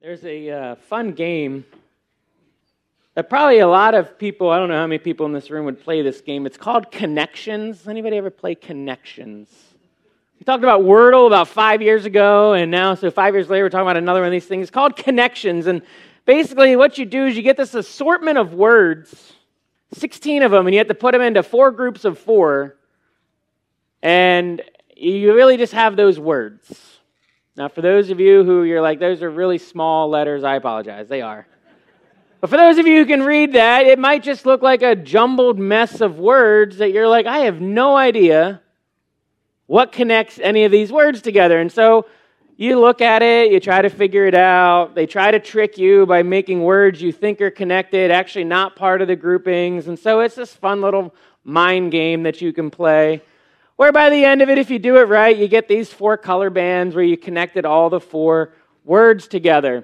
There's a fun game that probably a lot of people, I don't know how many people in this room would play this game. It's called Connections. Anybody ever play Connections? We talked about Wordle about 5 years ago, and now, so 5 years later, we're talking about another one of these things. It's called Connections, and basically what you do is you get this assortment of words, 16 of them, and you have to put them into 4 groups of 4, and you really just have those words. Now, for those of you who you're like, those are really small letters, I apologize. They are. But for those of you who can read that, it might just look like a jumbled mess of words that you're like, I have no idea what connects any of these words together. And so you look at it, you try to figure it out. They try to trick you by making words you think are connected, actually not part of the groupings. And so it's this fun little mind game that you can play, where by the end of it, if you do it right, you get these 4 color bands where you connected all the 4 words together.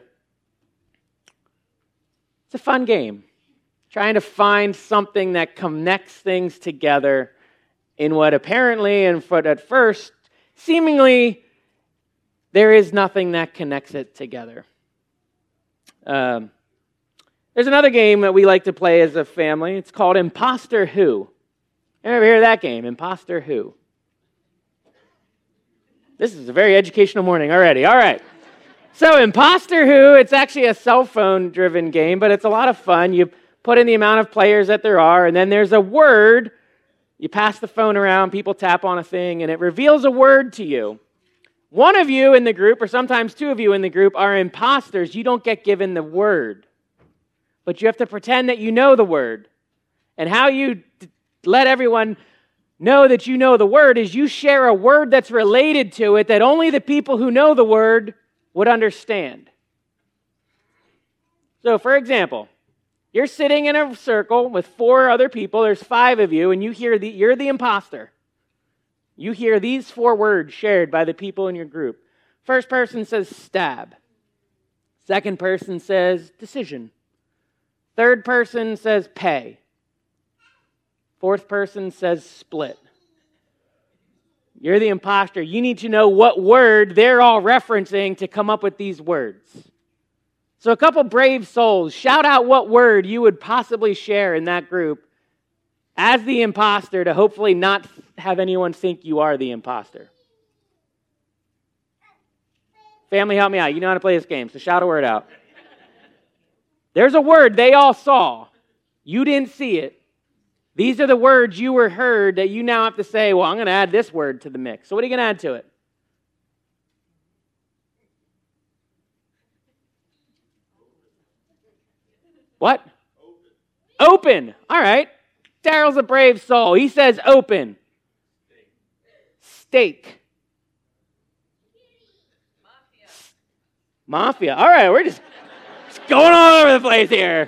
It's a fun game, trying to find something that connects things together in what apparently, and at first, seemingly, there is nothing that connects it together. There's another game that we like to play as a family. It's called Imposter Who. Ever hear of that game, Imposter Who? This is a very educational morning already. All right. So Imposter Who, it's actually a cell phone-driven game, but it's a lot of fun. You put in the amount of players that there are, and then there's a word. You pass the phone around, people tap on a thing, and it reveals a word to you. One of you in the group, or sometimes 2 of you in the group, are imposters. You don't get given the word, but you have to pretend that you know the word. And how you let everyone know that you know the word is you share a word that's related to it that only the people who know the word would understand. So, for example, you're sitting in a circle with 4 other people. There's 5 of you, and you're the imposter. You hear these 4 words shared by the people in your group. First person says stab. Second person says decision. Third person says pay. Fourth person says split. You're the imposter. You need to know what word they're all referencing to come up with these words. So a couple brave souls, shout out what word you would possibly share in that group as the imposter to hopefully not have anyone think you are the imposter. Family, help me out. You know how to play this game, so shout a word out. There's a word they all saw. You didn't see it. These are the words you were heard that you now have to say, well, I'm going to add this word to the mix. So what are you going to add to it? What? Open. All right. Daryl's a brave soul. He says open. Steak. Mafia. All right, we're just going all over the place here.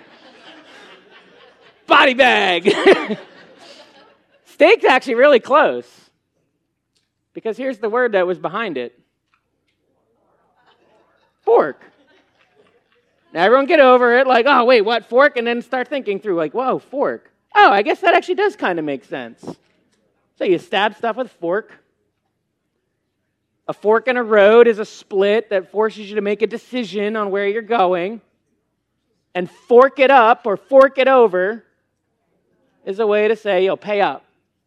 Body bag. Steak's actually really close. Because here's the word that was behind it. Fork. Now everyone get over it, like, oh, wait, what, fork? And then start thinking through, like, whoa, fork. Oh, I guess that actually does kind of make sense. So you stab stuff with a fork. A fork in a road is a split that forces you to make a decision on where you're going. And fork it up or fork it over is a way to say, you'll pay up.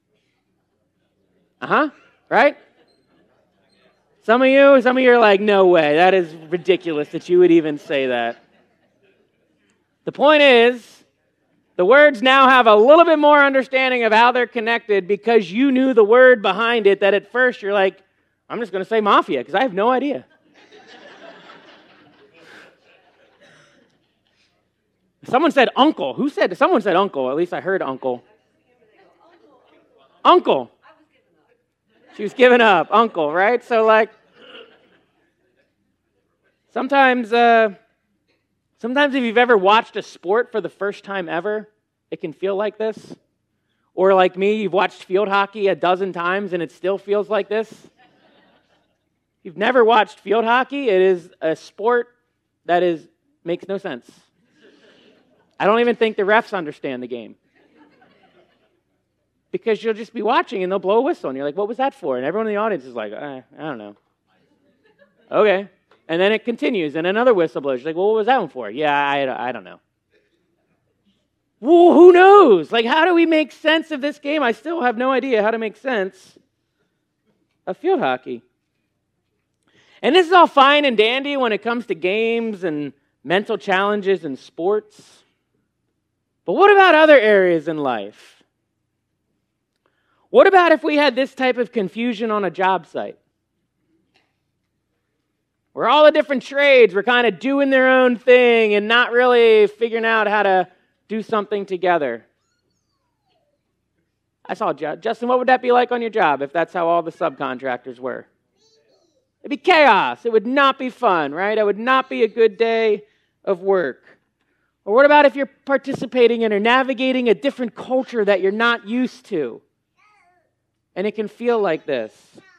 Right? Some of you are like, no way, that is ridiculous that you would even say that. The point is, the words now have a little bit more understanding of how they're connected because you knew the word behind it that at first you're like, I'm just going to say mafia because I have no idea. Someone said uncle. Someone said uncle. At least I heard uncle. Uncle. She was giving up. Uncle, right? So like, sometimes if you've ever watched a sport for the first time ever, it can feel like this. Or like me, you've watched field hockey a dozen times and it still feels like this. If you've never watched field hockey, it is a sport that makes no sense. I don't even think the refs understand the game. Because you'll just be watching and they'll blow a whistle and you're like, what was that for? And everyone in the audience is like, I don't know. Okay. And then it continues, and another whistle blows. She's like, well, what was that one for? Yeah, I don't know. Well, who knows? Like, how do we make sense of this game? I still have no idea how to make sense of field hockey. And this is all fine and dandy when it comes to games and mental challenges and sports. But what about other areas in life? What about if we had this type of confusion on a job site? Where all the different trades were kind of doing their own thing and not really figuring out how to do something together. I saw Justin, what would that be like on your job if that's how all the subcontractors were? It'd be chaos. It would not be fun, right? It would not be a good day of work. Or what about if you're participating in or navigating a different culture that you're not used to? And it can feel like this.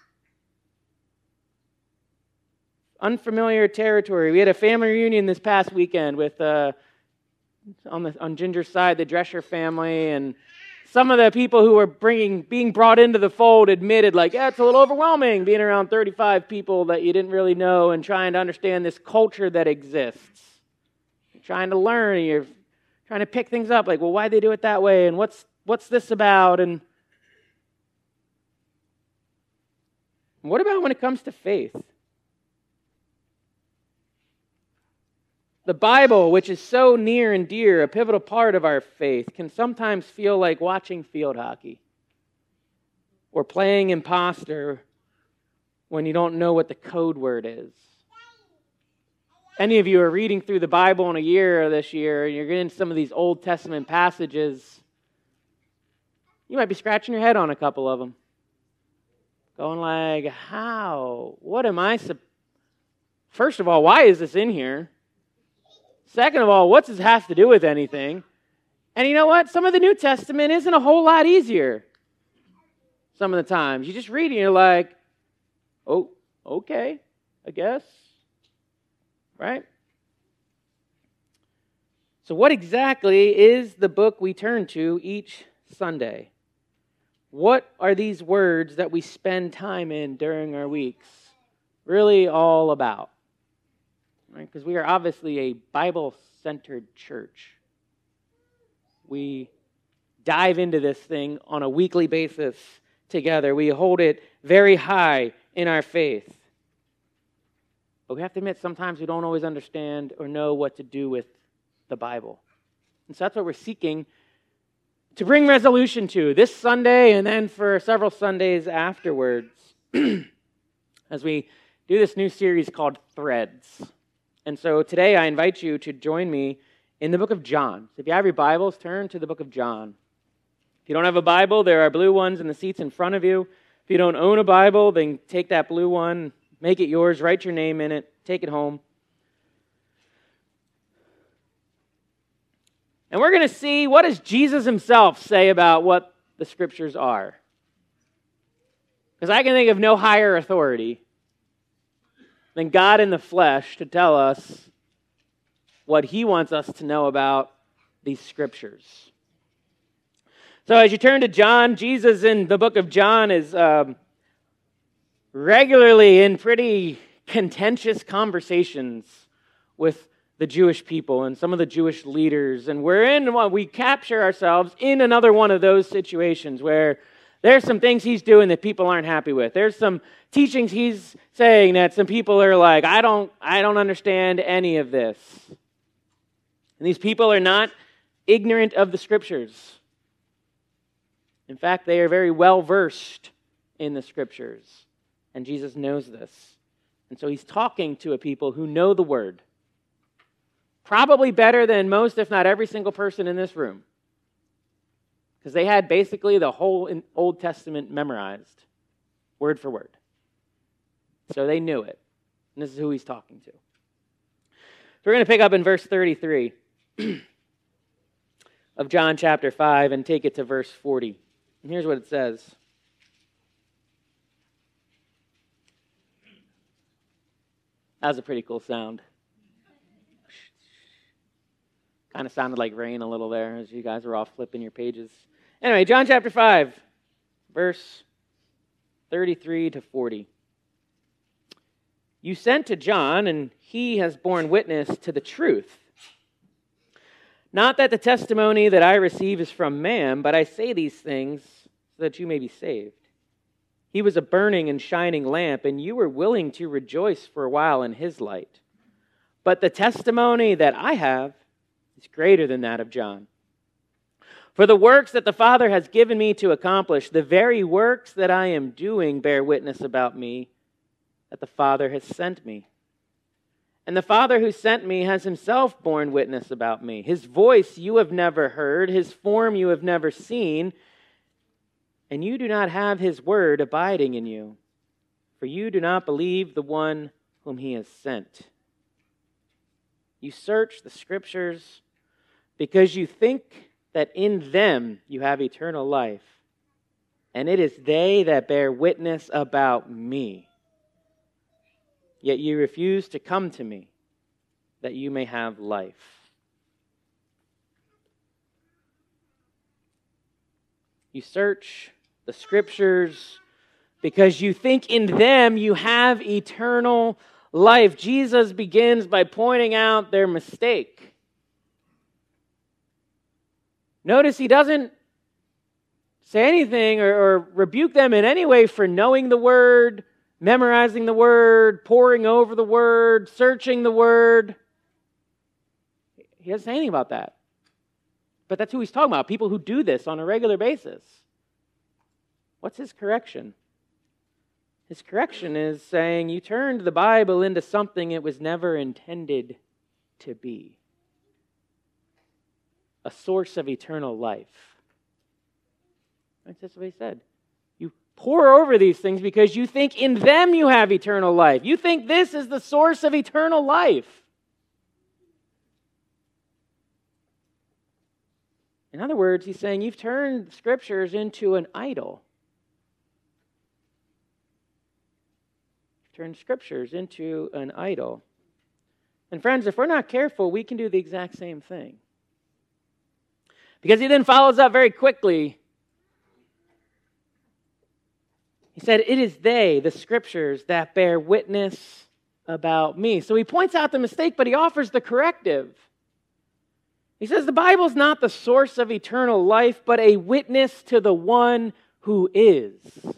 Unfamiliar territory. We had a family reunion this past weekend with on Ginger's side, the Drescher family, and some of the people who were being brought into the fold admitted, like, yeah, it's a little overwhelming being around 35 people that you didn't really know and trying to understand this culture that exists. You're trying to learn, you're trying to pick things up, like, well, why'd they do it that way, and what's this about, and what about when it comes to faith? The Bible, which is so near and dear, a pivotal part of our faith, can sometimes feel like watching field hockey or playing imposter when you don't know what the code word is. Any of you are reading through the Bible in a year this year, and you're getting some of these Old Testament passages, you might be scratching your head on a couple of them. Going like, how? What am I First of all, why is this in here? Second of all, what's this have to do with anything? And you know what? Some of the New Testament isn't a whole lot easier. Some of the times. You just read it and you're like, oh, okay, I guess. Right? So what exactly is the book we turn to each Sunday? What are these words that we spend time in during our weeks really all about? Right? Because we are obviously a Bible-centered church. We dive into this thing on a weekly basis together. We hold it very high in our faith. But we have to admit, sometimes we don't always understand or know what to do with the Bible. And so that's what we're seeking to bring resolution to this Sunday and then for several Sundays afterwards as we do this new series called Threads. And so today I invite you to join me in the book of John. So if you have your Bibles, turn to the book of John. If you don't have a Bible, there are blue ones in the seats in front of you. If you don't own a Bible, then take that blue one, make it yours, write your name in it, take it home. And we're going to see, what does Jesus himself say about what the Scriptures are? Because I can think of no higher authority than God in the flesh to tell us what he wants us to know about these Scriptures. So as you turn to John, Jesus in the book of John is regularly in pretty contentious conversations with the Jewish people and some of the Jewish leaders. And we capture ourselves in another one of those situations where there's some things he's doing that people aren't happy with. There's some teachings he's saying that some people are like, I don't understand any of this. And these people are not ignorant of the Scriptures. In fact, they are very well versed in the Scriptures. And Jesus knows this. And so he's talking to a people who know the Word. Probably better than most, if not every single person in this room. Because they had basically the whole Old Testament memorized, word for word. So they knew it. And this is who he's talking to. So we're going to pick up in verse 33 of John chapter 5 and take it to verse 40. And here's what it says. That was a pretty cool sound. Kind of sounded like rain a little there as you guys were all flipping your pages. Anyway, John chapter 5, verse 33 to 40. you sent to John, and he has borne witness to the truth. Not that the testimony that I receive is from man, but I say these things so that you may be saved. He was a burning and shining lamp, and you were willing to rejoice for a while in his light. But the testimony that I have is greater than that of John. For the works that the Father has given me to accomplish, the very works that I am doing bear witness about me, that the Father has sent me. And the Father who sent me has himself borne witness about me. His voice you have never heard, his form you have never seen, and you do not have his word abiding in you, for you do not believe the one whom he has sent. You search the Scriptures because you think that in them you have eternal life, and it is they that bear witness about me. Yet you refuse to come to me, that you may have life. You search the Scriptures because you think in them you have eternal life. Jesus begins by pointing out their mistake. Notice he doesn't say anything or rebuke them in any way for knowing the Word, memorizing the Word, poring over the Word, searching the Word. He doesn't say anything about that. But that's who he's talking about, people who do this on a regular basis. What's his correction? His correction is saying you turned the Bible into something it was never intended to be. A source of eternal life. That's what he said. You pour over these things because you think in them you have eternal life. You think this is the source of eternal life. In other words, he's saying you've turned Scriptures into an idol. Turn Scriptures into an idol. And friends, if we're not careful, we can do the exact same thing. Because he then follows up very quickly. He said, it is they, the Scriptures, that bear witness about me. So he points out the mistake, but he offers the corrective. He says the Bible's not the source of eternal life, but a witness to the one who is. That's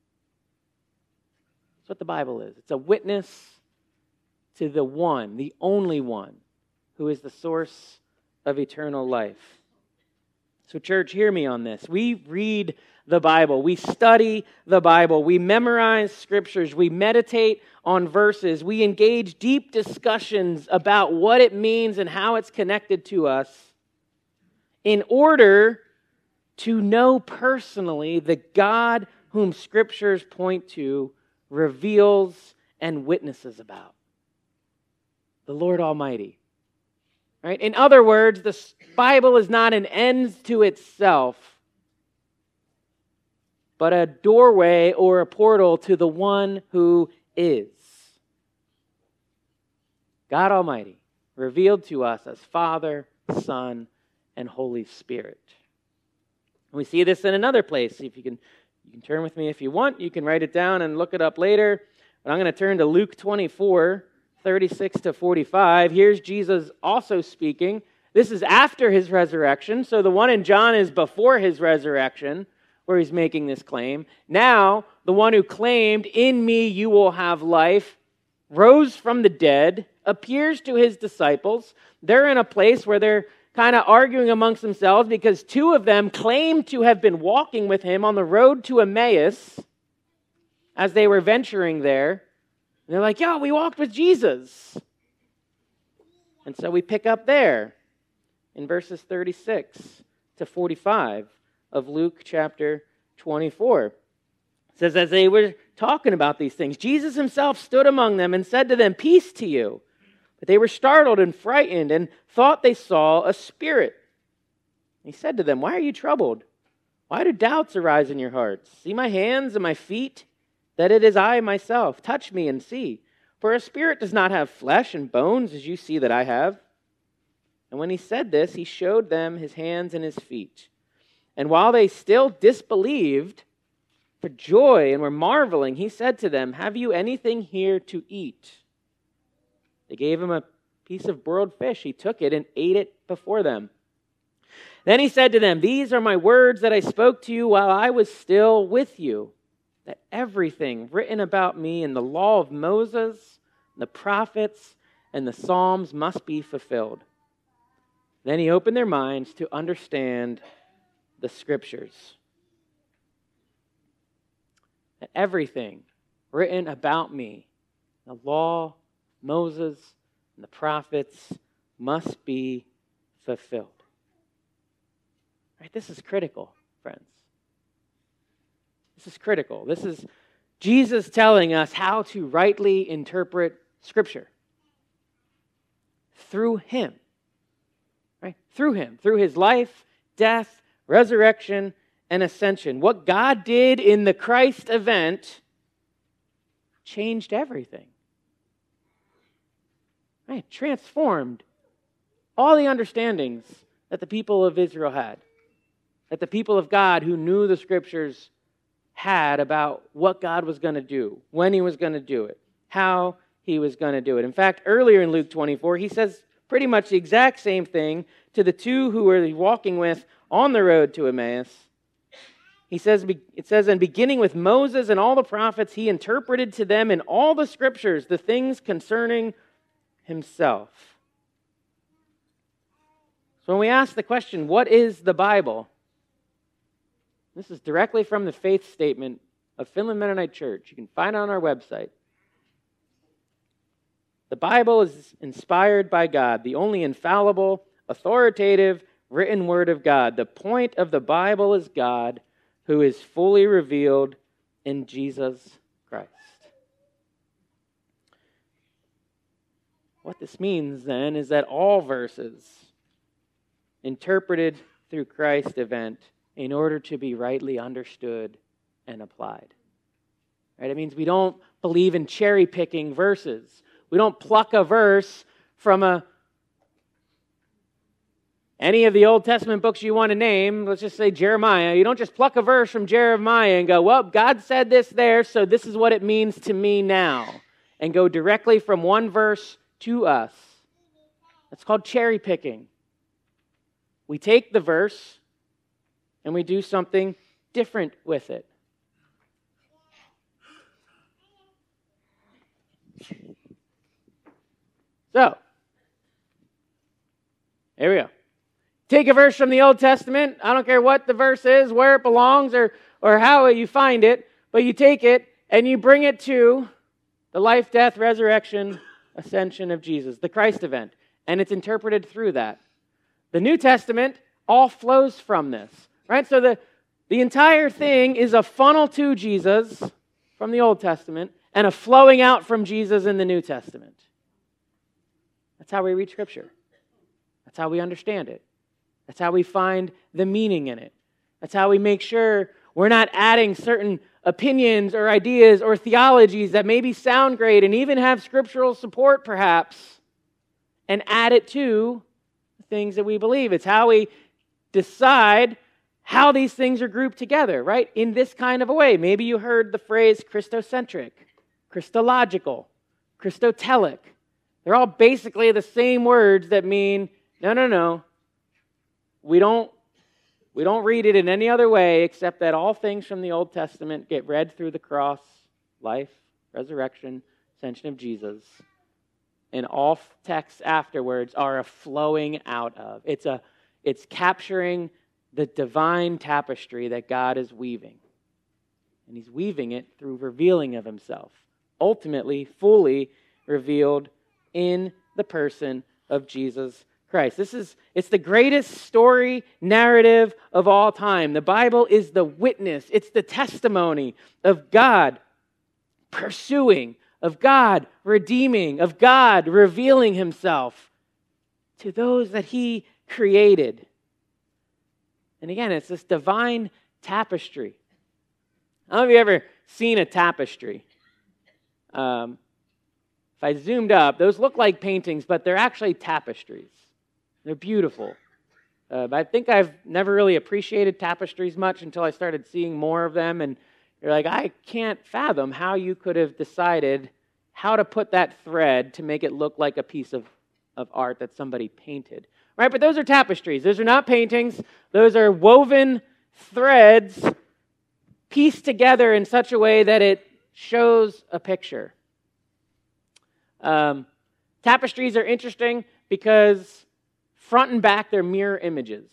what the Bible is. It's a witness to the one, the only one, who is the source of eternal life. So church, hear me on this. We read the Bible. We study the Bible. We memorize Scriptures. We meditate on verses. We engage deep discussions about what it means and how it's connected to us in order to know personally the God whom Scriptures point to, reveals, and witnesses about. The Lord Almighty. Right? In other words, the Bible is not an end to itself, but a doorway or a portal to the one who is. God Almighty, revealed to us as Father, Son, and Holy Spirit. And we see this in another place. If you can turn with me if you want. You can write it down and look it up later. But I'm going to turn to Luke 24, 36 to 45. Here's Jesus also speaking. This is after his resurrection. So the one in John is before his resurrection, where he's making this claim. Now, the one who claimed, in me you will have life, rose from the dead, appears to his disciples. They're in a place where they're kind of arguing amongst themselves because two of them claim to have been walking with him on the road to Emmaus as they were venturing there. And they're like, yeah, we walked with Jesus. And so we pick up there in verses 36 to 45 of Luke chapter 24. It says, as they were talking about these things, Jesus himself stood among them and said to them, peace to you. But they were startled and frightened and thought they saw a spirit. He said to them, why are you troubled? Why do doubts arise in your hearts? See my hands and my feet, that it is I myself. Touch me and see. For a spirit does not have flesh and bones as you see that I have. And when he said this, he showed them his hands and his feet. And while they still disbelieved, for joy and were marveling, he said to them, "Have you anything here to eat?" They gave him a piece of broiled fish. He took it and ate it before them. Then he said to them, "These are my words that I spoke to you while I was still with you, that everything written about me in the law of Moses, the prophets, and the Psalms must be fulfilled." Then he opened their minds to understand the Scriptures. That everything written about me, the law, Moses, and the prophets, must be fulfilled. Right? This is critical, friends. This is critical. This is Jesus telling us how to rightly interpret Scripture. Through Him. Right? Through Him. Through His life, death, resurrection, and ascension. What God did in the Christ event changed everything. Right? Transformed all the understandings that the people of Israel had. That the people of God who knew the Scriptures had about what God was going to do, when He was going to do it, how He was going to do it. In fact, earlier in Luke 24, He says pretty much the exact same thing to the two who were walking with on the road to Emmaus. It says, "And beginning with Moses and all the prophets, He interpreted to them in all the Scriptures the things concerning Himself." So when we ask the question, what is the Bible? This is directly from the faith statement of Finland Mennonite Church. You can find it on our website. The Bible is inspired by God, the only infallible, authoritative, written word of God. The point of the Bible is God, who is fully revealed in Jesus Christ. What this means then is that all verses interpreted through Christ's event in order to be rightly understood and applied. Right? It means we don't believe in cherry-picking verses. We don't pluck a verse from any of the Old Testament books you want to name. Let's just say Jeremiah. You don't just pluck a verse from Jeremiah and go, well, God said this there, so this is what it means to me now. And go directly from one verse to us. That's called cherry-picking. We take the verse and we do something different with it. So, here we go. Take a verse from the Old Testament. I don't care what the verse is, where it belongs, or how you find it, but you take it and you bring it to the life, death, resurrection, ascension of Jesus, the Christ event, and it's interpreted through that. The New Testament all flows from this. Right? So the entire thing is a funnel to Jesus from the Old Testament and a flowing out from Jesus in the New Testament. That's how we read Scripture. That's how we understand it. That's how we find the meaning in it. That's how we make sure we're not adding certain opinions or ideas or theologies that maybe sound great and even have scriptural support perhaps and add it to the things that we believe. It's how we decide how these things are grouped together, right? In this kind of a way. Maybe you heard the phrase Christocentric, Christological, Christotelic. They're all basically the same words that mean, no. We don't read it in any other way except that all things from the Old Testament get read through the cross, life, resurrection, ascension of Jesus. And all texts afterwards are a flowing out of. It's capturing the divine tapestry that God is weaving. And He's weaving it through revealing of Himself. Ultimately, fully revealed in the person of Jesus Christ. It's the greatest story narrative of all time. The Bible is the witness. It's the testimony of God pursuing, of God redeeming, of God revealing Himself to those that He created. And again, it's this divine tapestry. I don't know if you've ever seen a tapestry. If I zoomed up, those look like paintings, but they're actually tapestries. They're beautiful. But I think I've never really appreciated tapestries much until I started seeing more of them. And You're like, I can't fathom how you could have decided how to put that thread to make it look like a piece of art that somebody painted. Right? But those are tapestries. Those are not paintings. Those are woven threads pieced together in such a way that it shows a picture. Tapestries are interesting because front and back, they're mirror images.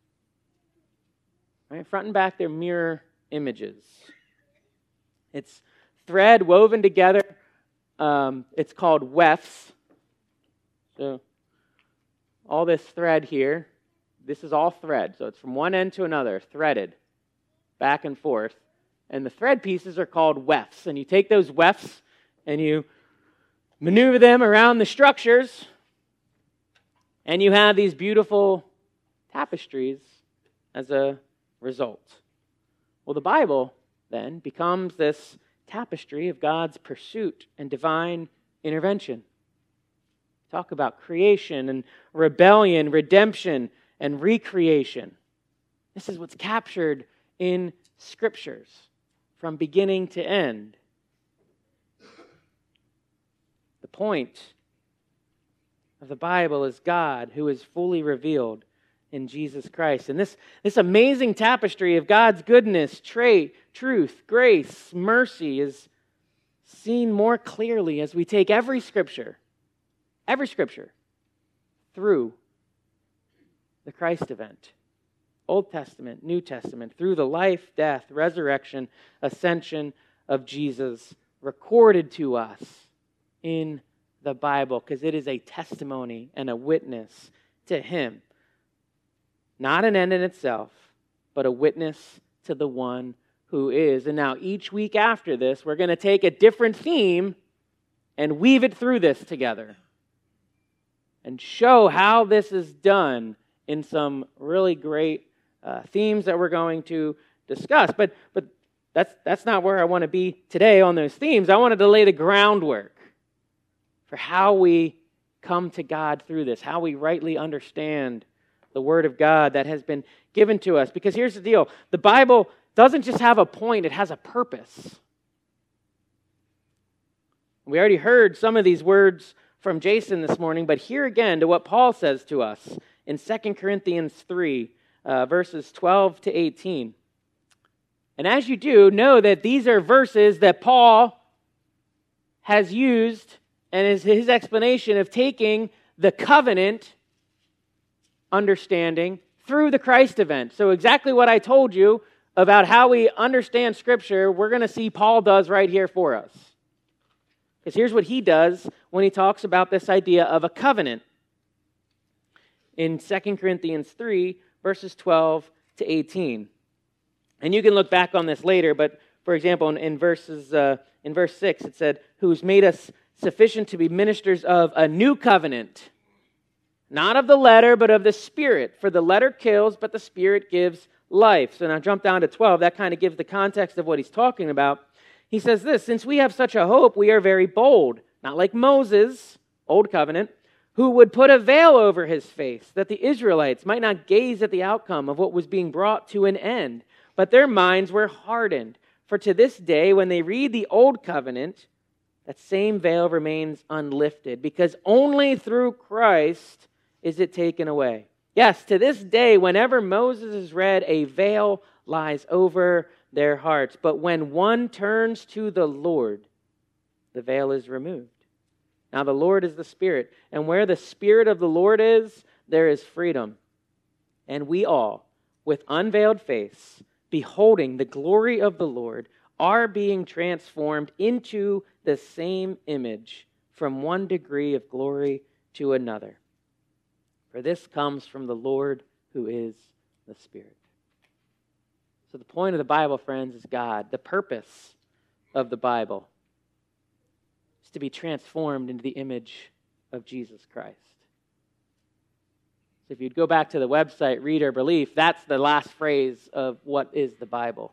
Right? Front and back, they're mirror images. It's thread woven together. It's called wefts. So all this thread here, this is all thread. So it's from one end to another, threaded, back and forth. And the thread pieces are called wefts. And you take those wefts and you maneuver them around the structures, and you have these beautiful tapestries as a result. Well, the Bible then becomes this tapestry of God's pursuit and divine intervention. Talk about creation and rebellion, redemption, and recreation. This is what's captured in Scriptures from beginning to end. The point of the Bible is God who is fully revealed in Jesus Christ. And this amazing tapestry of God's goodness, truth, grace, mercy is seen more clearly as we take every scripture through the Christ event. Old Testament, New Testament, through the life, death, resurrection, ascension of Jesus recorded to us in the Bible, because it is a testimony and a witness to Him. Not an end in itself, but a witness to the one who is. And now each week after this, we're going to take a different theme and weave it through this together and show how this is done in some really great themes that we're going to discuss. But that's not where I want to be today on those themes. I wanted to lay the groundwork for how we come to God through this, how we rightly understand the Word of God that has been given to us. Because here's the deal. The Bible doesn't just have a point, it has a purpose. We already heard some of these words from Jason this morning, but here again to what Paul says to us in 2 Corinthians 3, verses 12 to 18. And as you do, know that these are verses that Paul has used and is his explanation of taking the covenant understanding through the Christ event. So exactly what I told you about how we understand Scripture, we're going to see Paul does right here for us. Because here's what he does when he talks about this idea of a covenant. In 2 Corinthians 3, verses 12 to 18. And you can look back on this later, but for example, in verse 6, it said, who's made us sufficient to be ministers of a new covenant, not of the letter, but of the Spirit. For the letter kills, but the Spirit gives life. So now jump down to 12. That kind of gives the context of what he's talking about. He says this, since we have such a hope, we are very bold, not like Moses, old covenant, who would put a veil over his face, that the Israelites might not gaze at the outcome of what was being brought to an end. But their minds were hardened. For to this day, when they read the old covenant, that same veil remains unlifted, because only through Christ is it taken away. Yes, to this day, whenever Moses is read, a veil lies over their hearts. But when one turns to the Lord, the veil is removed. Now the Lord is the Spirit, and where the Spirit of the Lord is, there is freedom. And we all, with unveiled face, beholding the glory of the Lord, are being transformed into the same image from one degree of glory to another. For this comes from the Lord who is the Spirit. So the point of the Bible, friends, is God. The purpose of the Bible is to be transformed into the image of Jesus Christ. So if you'd go back to the website, Read or Believe, that's the last phrase of what is the Bible.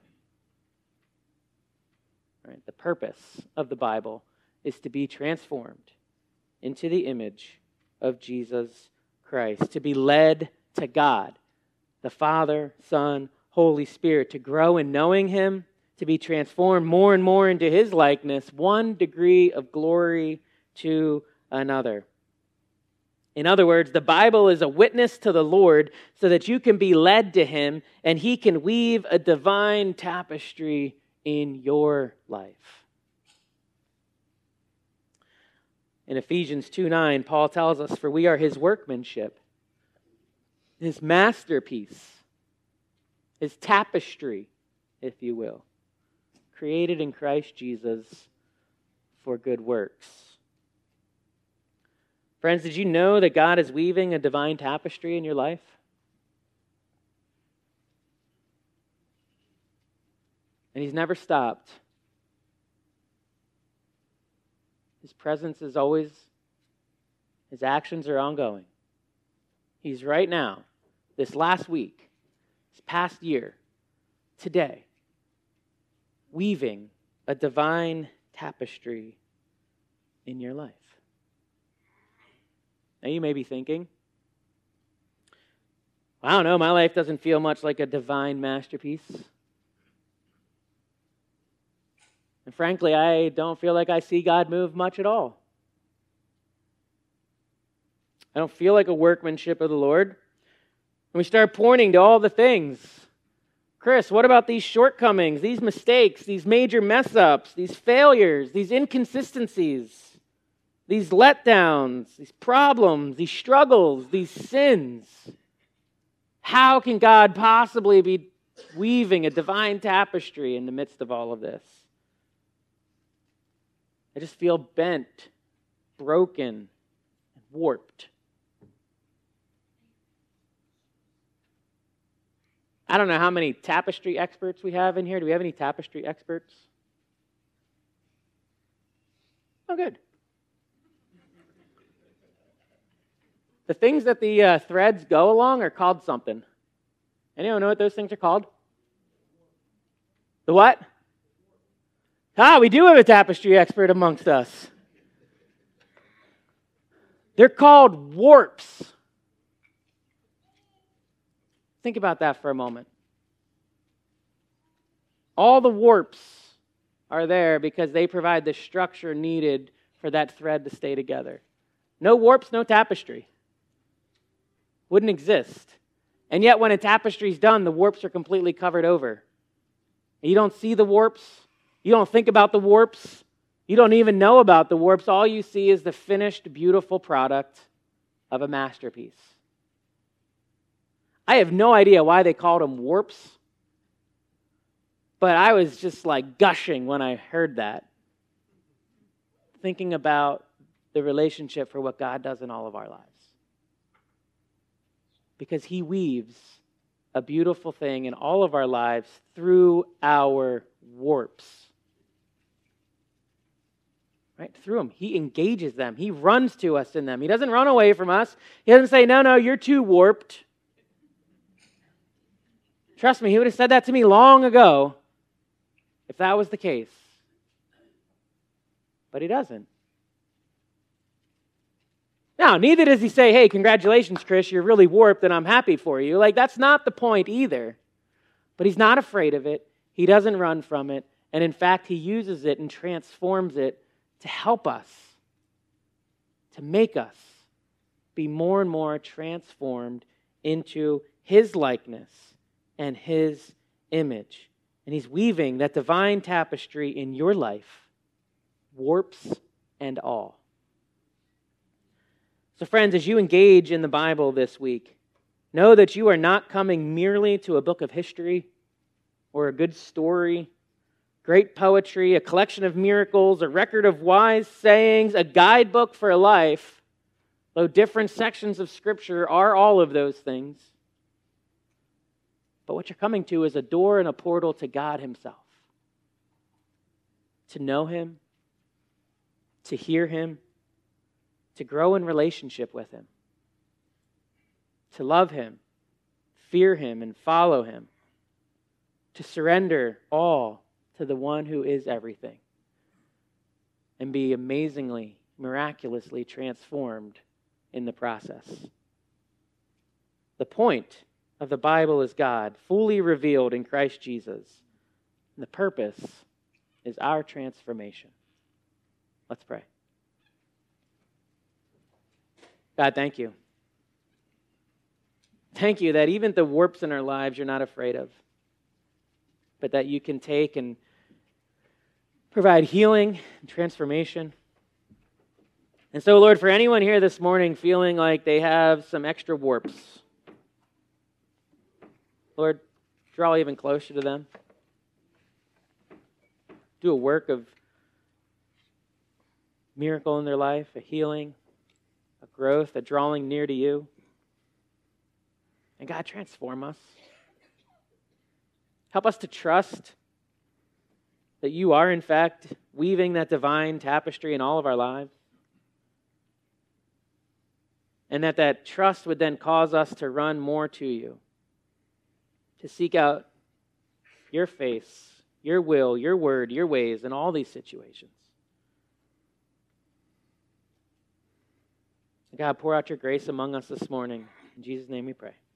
Right? The purpose of the Bible is to be transformed into the image of Jesus Christ, to be led to God, the Father, Son, Holy Spirit, to grow in knowing Him, to be transformed more and more into His likeness, one degree of glory to another. In other words, the Bible is a witness to the Lord so that you can be led to Him and He can weave a divine tapestry in your life. In Ephesians 2:9, Paul tells us, "For we are His workmanship, His masterpiece, His tapestry, if you will, created in Christ Jesus for good works." Friends, did you know that God is weaving a divine tapestry in your life? And He's never stopped. His presence is always, His actions are ongoing. He's right now, this last week, this past year, today, weaving a divine tapestry in your life. Now you may be thinking, I don't know, my life doesn't feel much like a divine masterpiece. And frankly, I don't feel like I see God move much at all. I don't feel like a workmanship of the Lord. And we start pointing to all the things. Chris, what about these shortcomings, these mistakes, these major mess-ups, these failures, these inconsistencies? These letdowns, these problems, these struggles, these sins. How can God possibly be weaving a divine tapestry in the midst of all of this? I just feel bent, broken, and warped. I don't know how many tapestry experts we have in here. Do we have any tapestry experts? Oh, good. The things that the threads go along are called something. Anyone know what those things are called? The what? We do have a tapestry expert amongst us. They're called warps. Think about that for a moment. All the warps are there because they provide the structure needed for that thread to stay together. No warps, no tapestry. Wouldn't exist. And yet when a tapestry is done, the warps are completely covered over. You don't see the warps. You don't think about the warps. You don't even know about the warps. All you see is the finished, beautiful product of a masterpiece. I have no idea why they called them warps, but I was just like gushing when I heard that, thinking about the relationship for what God does in all of our lives. Because He weaves a beautiful thing in all of our lives through our warps. Right? Through them. He engages them. He runs to us in them. He doesn't run away from us. He doesn't say, no, you're too warped. Trust me, He would have said that to me long ago if that was the case. But He doesn't. Now, neither does He say, hey, congratulations, Chris, you're really warped and I'm happy for you. Like, that's not the point either. But He's not afraid of it. He doesn't run from it. And in fact, He uses it and transforms it to help us, to make us be more and more transformed into His likeness and His image. And He's weaving that divine tapestry in your life, warps and all. So friends, as you engage in the Bible this week, know that you are not coming merely to a book of history or a good story, great poetry, a collection of miracles, a record of wise sayings, a guidebook for life, though different sections of Scripture are all of those things. But what you're coming to is a door and a portal to God Himself. To know Him, to hear Him, to grow in relationship with Him, to love Him, fear Him, and follow Him, to surrender all to the one who is everything, and be amazingly, miraculously transformed in the process. The point of the Bible is God, fully revealed in Christ Jesus, And the purpose is our transformation. Let's pray. God, thank you. Thank you that even the warps in our lives you're not afraid of, but that you can take and provide healing and transformation. And so, Lord, for anyone here this morning feeling like they have some extra warps, Lord, draw even closer to them. Do a work of miracle in their life, a healing, a growth, a drawing near to you. And God, transform us. Help us to trust that you are, in fact, weaving that divine tapestry in all of our lives. And that trust would then cause us to run more to you, to seek out your face, your will, your word, your ways in all these situations. God, pour out your grace among us this morning. In Jesus' name we pray.